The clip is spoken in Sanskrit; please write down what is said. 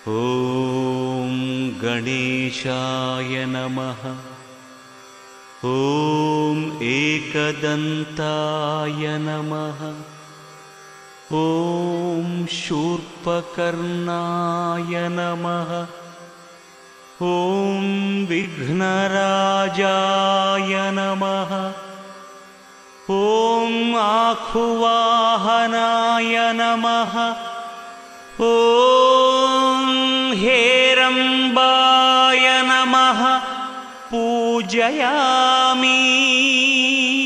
ॐ गणेशाय नमः। ॐ एकदन्ताय नमः। ॐ शूर्पकर्णाय नमः। ॐ विघ्नराजाय नमः। ॐ आखुवाहनाय नमः। ॐ हेरम्बाय नमः। पूजयामि।